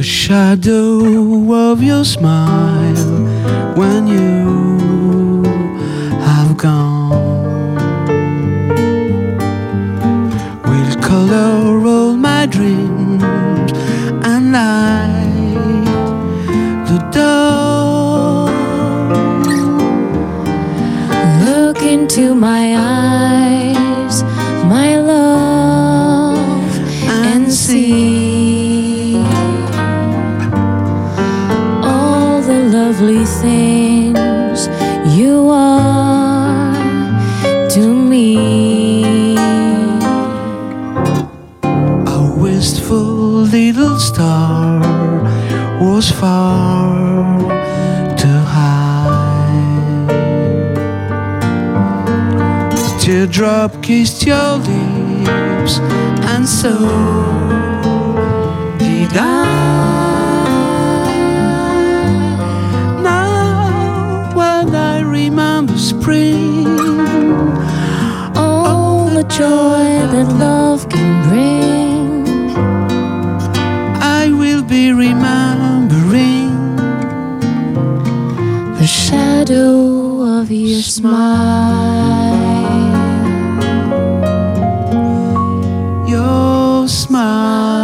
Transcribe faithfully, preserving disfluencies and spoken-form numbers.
The shadow of your smile when you have gone will color all my dreams and light the dawn. Look into my eyes, my love, and see all the lovely things you are to me. A wistful little star was far too high. A teardrop kissed your lips, and so did I. Now when I remember spring, All the joy that love can bring, I will be remembering the shadow of your smile. your smile.